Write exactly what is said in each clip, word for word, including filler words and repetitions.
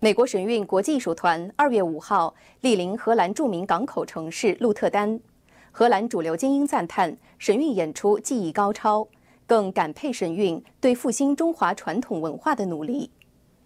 美国神韵国际艺术团二月五号莅临荷兰著名港口城市鹿特丹，荷兰主流精英赞叹神韵演出技艺高超，更感佩神韵对复兴中华传统文化的努力。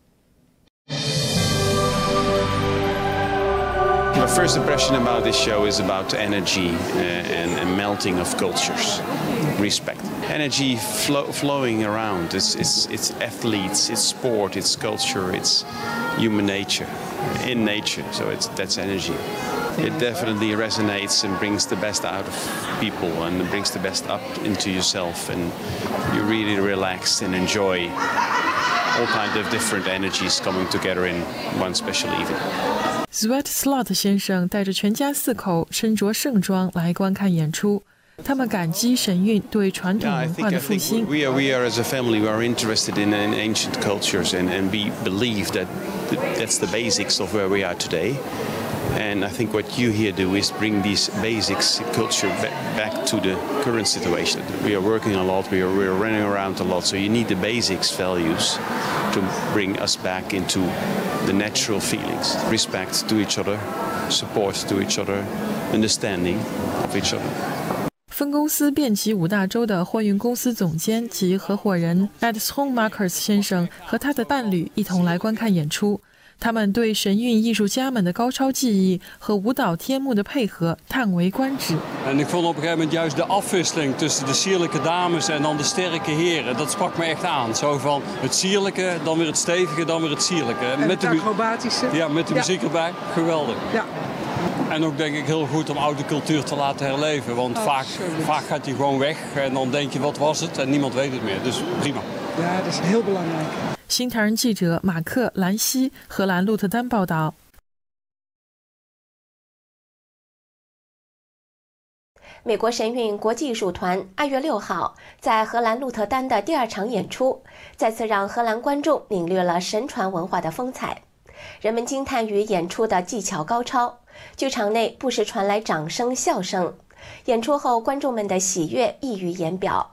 My first impression about this show is about energy uh, and, and melting of cultures, respect. Energy flow, flowing around. It's, it's, it's athletes, it's sport, it's culture, it's human nature, in nature. So it's, that's energy. It definitely resonates and brings the best out of people and brings the best up into yourself, and you really relax and enjoy all kinds of different energies coming together in one special evening. Sweat Slot 先生带着全家四口身着盛装来观看演出，他们感激神韵对传统文化的复兴。 We are, we are as a family, we are interested in, in ancient cultures, and, and we believe that that's the basics of where we are today. And I think what you here do is bring these basics culture back, back to the current situation. We are working a lot, we are, we are running around a lot, so you need the basics values to bring us back into the natural feelings. Respect to each other, support to each other, understanding of each other. 分公司遍及五大洲的货运公司总监及合伙人 Ed Schoenmakers 先生和他的伴侣一同来观看演出。 他们对神韵艺术家们的高超技艺和舞蹈天幕的配合叹为观止。 En ik vond op een gegeven moment juist de afwisseling tussen de sierlijke dames en dan de sterke heren. Dat sprak me echt aan. Zo van het sierlijke, dan weer het stevige, dan weer het sierlijke. En met het acrobatische. Ja, met de ja. muziek erbij. Geweldig. Ja. En ook denk ik heel goed om oude cultuur te laten herleven. Want vaak, vaak gaat die gewoon weg en dan denk je wat was het en niemand weet het meer. Dus prima. Ja, dat is heel belangrijk. 新唐人记者马克·兰西，荷兰鹿特丹报道。 美国神韵国际艺术团二月六号在荷兰鹿特丹的第二场演出，再次让荷兰观众领略了神传文化的风采。人们惊叹于演出的技巧高超，剧场内不时传来掌声、笑声。演出后，观众们的喜悦溢于言表。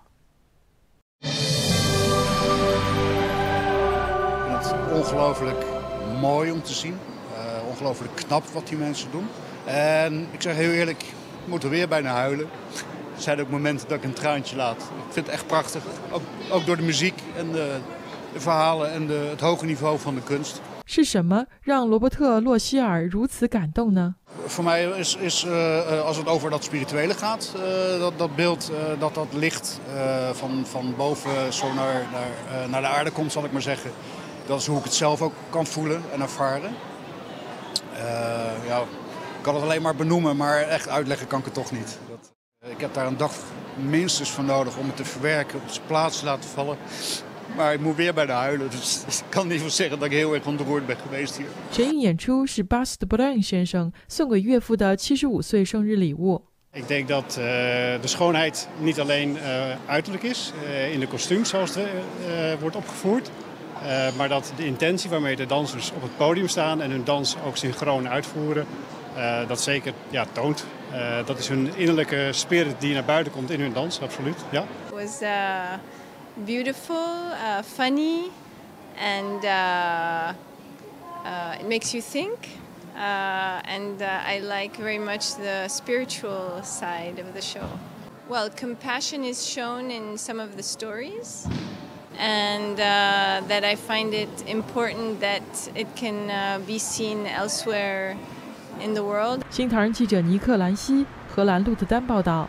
Ongelooflijk mooi om te zien. Uh, ongelooflijk knap wat die mensen doen. En ik zeg heel eerlijk, ik moet er weer bijna huilen. Er zijn ook momenten dat ik een traantje laat. Ik vind het echt prachtig. Ook, ook door de muziek en de, de verhalen en de, het hoge niveau van de kunst. 是什么让罗伯特·洛希尔如此感动呢？ Voor mij is, is uh, als het over dat spirituele gaat, uh, dat, dat beeld, uh, dat dat licht uh, van, van boven zo naar, naar, uh, naar de aarde komt, zal ik maar zeggen. Dat is hoe ik het zelf ook kan voelen en ervaren. Uh, ja, ik kan het alleen maar benoemen, maar echt uitleggen kan ik het toch niet. Dat, uh, ik heb daar een dag minstens voor nodig om het te verwerken, op zijn plaats te laten vallen. Maar ik moet weer bijna huilen, dus ik kan niet van zeggen dat ik heel erg ontroerd ben geweest hier. 神韵演出是巴斯特·布朗先生送给岳父的七十五岁生日礼物。 Ik denk dat uh, de schoonheid niet alleen uh, uiterlijk is, uh, in de kostuums zoals het uh, wordt opgevoerd. Uh, maar dat de intentie waarmee de dansers op het podium staan en hun dans ook synchroon uitvoeren, uh, dat zeker ja, toont. Uh, dat is hun innerlijke spirit die naar buiten komt in hun dans, absoluut. Ja. It was uh, beautiful, uh, funny, and uh, uh, it makes you think. Uh, and uh, I like very much the spiritual side of the show. Well, compassion is shown in some of the stories. And uh, that I find it important that it can uh, be seen elsewhere in the world. 新唐人记者尼克·兰西，荷兰鹿特丹报道。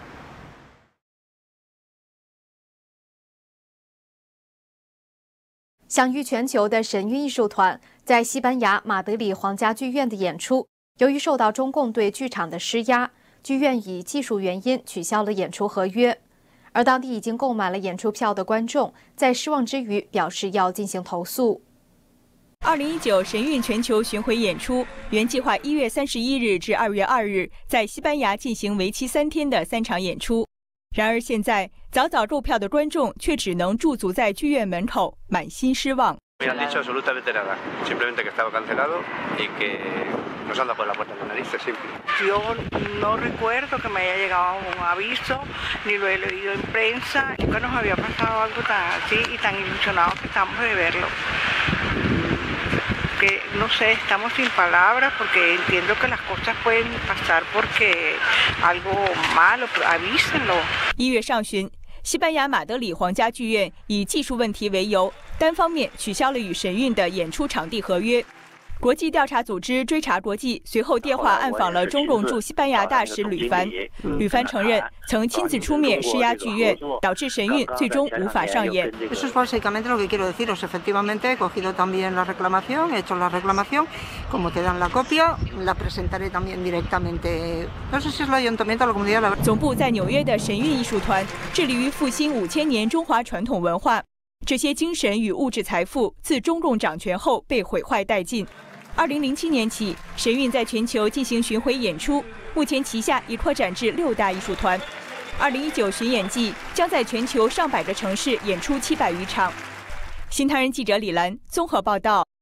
享誉全球的神韵艺术团在西班牙马德里皇家剧院的演出，由于受到中共对剧场的施压，剧院以技术原因取消了演出合约。 而当地已经购买了演出票的观众，在失望之余表示要进行投诉。 二零一九神韵全球巡回演出原计划一月三十一日至二月二日在西班牙进行为期三天的三场演出，然而现在早早购票的观众却只能驻足在剧院门口，满心失望。 Me han dicho absolutamente nada, simplemente que estaba cancelado y que nos han dado por la puerta de la nariz, simple. Yo no recuerdo que me haya llegado un aviso, ni lo he leído en prensa, nunca nos había pasado algo tan así y tan ilusionados que estamos de verlo. que no sé, estamos sin palabras porque entiendo que las cosas pueden pasar porque algo malo, avísenlo. 一月上旬，西班牙马德里皇家剧院以技术问题为由，单方面取消了与神韵的演出场地合约。国际调查组织追查国际随后电话暗访了中共驻西班牙大使吕凡，吕凡承认曾亲自出面施压剧院，导致神韵最终无法上演。 Eso es básicamente lo que quiero deciros. Efectivamente, he cogido también la reclamación, he hecho la reclamación. Como te dan la copia, la presentaré también directamente. No sé si es el ayuntamiento o la comunidad. La... 总部在纽约的神韵艺术团致力于复兴五千年中华传统文化，这些精神与物质财富自中共掌权后被毁坏殆尽。二零零七年起，神韵在全球进行巡回演出，目前旗下已扩展至六大艺术团。二零一九巡演季将在全球上百个城市演出七百余场。新唐人记者李兰综合报道。